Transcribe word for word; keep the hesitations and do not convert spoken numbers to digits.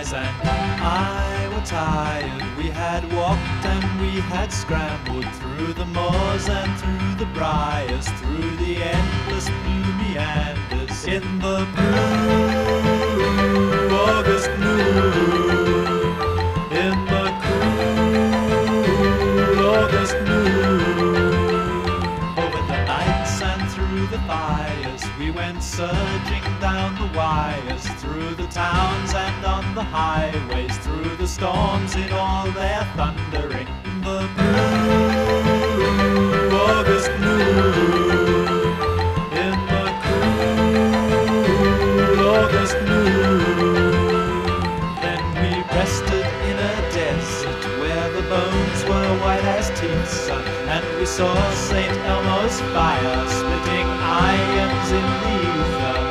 Liz and I were tired. We had walked and we had scrambled through the moors and through the briars, through the endless blue meanders in the blue August noon, in the cool August noon. Over the nights and through the fires, we went surging down the wires, through the towns and on the highways, through the storms in all their thundering. The blue August noon, in the cool August noon. Then we rested in a desert where the bones were white as teeth, and we saw Saint Elmo's fire splitting irons in the ether.